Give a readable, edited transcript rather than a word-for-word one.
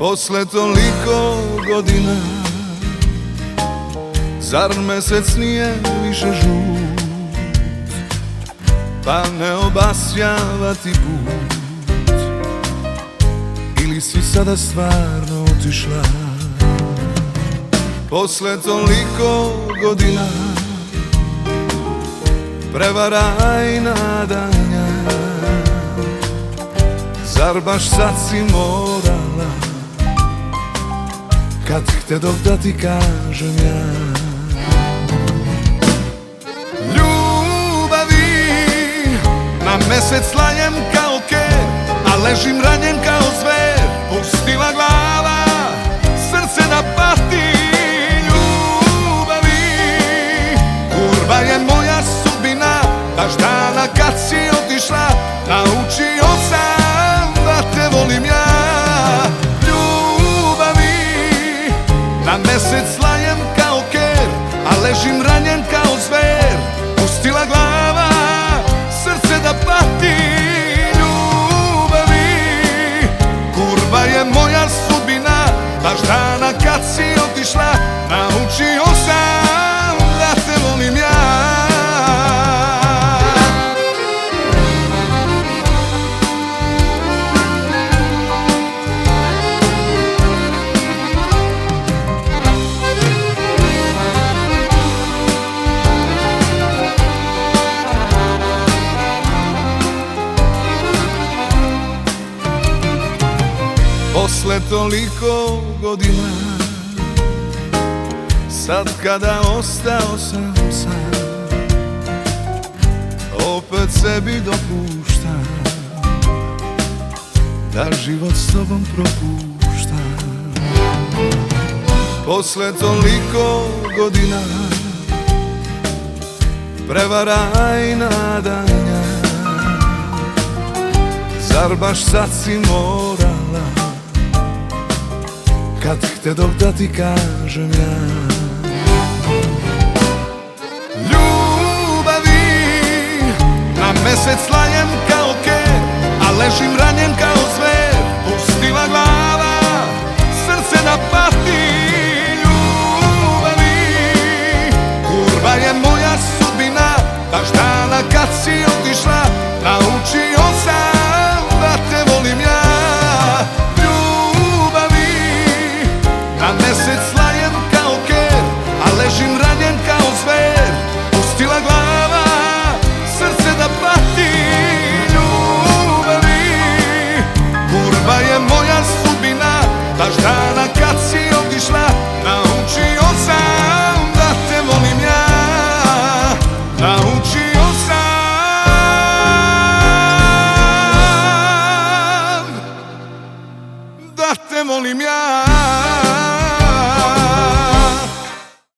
Posle toliko godina, zar mesec nije više žut, pa ne obasjava ti put? Ili si sada stvarno otišla? Posle toliko godina, prevara i nadanja, zar baš sad si morala, kad htedok da ti kažem ja? Ljubavi, na mesec lajem kao ker, a ležim ranjen kao zver. Pustila glava, srce da pati. Ljubavi, kurva je moja sudbina, baš dana kad si otišla, naučio sam da te volim ja. Na mesec lajem kao ker, a ležim ranjen kao zver. Pustila glava, srce da pati. Ljubavi, kurva je moja sudbina, baš dana kad si otišla, naučio sam da te volim ja. Posle toliko godina, sad kada ostao sam sam, opet sebi dopuštam da život s tobom propuštam. Posle toliko godina, prevara i nadanja, zar baš sad si morala, kad htedok da ti kažem ja? Ljubavi, na mesec lajem kao ker, a ležim ranjen kao zver. Pustila glava, srce da pati. Ljubavi, kurva je moja sudbina, baš dana kad si otišla,